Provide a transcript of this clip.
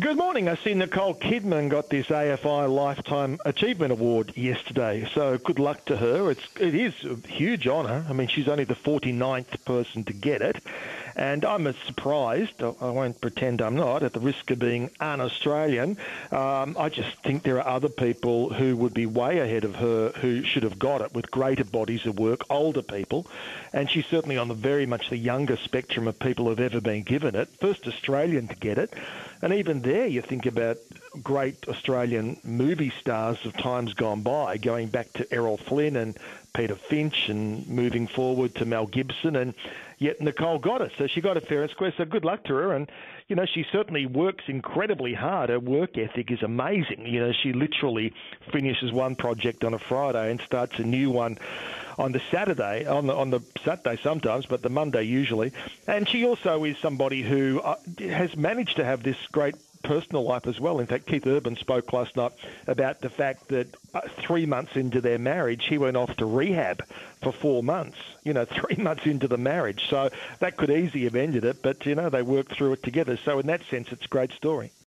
Good morning. I see Nicole Kidman got this AFI Lifetime Achievement Award yesterday, so good luck to her. It is a huge honour. I mean, she's only the 49th person to get it, and I'm as surprised, I won't pretend I'm not, at the risk of being un-Australian. I just think there are other people who would be way ahead of her who should have got it with greater bodies of work, older people, and she's certainly on the very much the younger spectrum of people who've ever been given it. First Australian to get it. And even there, you think about great Australian movie stars of times gone by, going back to Errol Flynn and Peter Finch and moving forward to Mel Gibson, and yet Nicole got it. So she got it fair and square, so good luck to her. And, you know, she certainly works incredibly hard. Her work ethic is amazing. You know, she literally finishes one project on a Friday and starts a new one on the Saturday, on the Saturday sometimes, but the Monday usually. And she also is somebody who has managed to have this great personal life as well. In fact, Keith Urban spoke last night about the fact that 3 months into their marriage, he went off to rehab for 4 months, 3 months into the marriage. So that could easily have ended it, but, they worked through it together. So in that sense, it's a great story.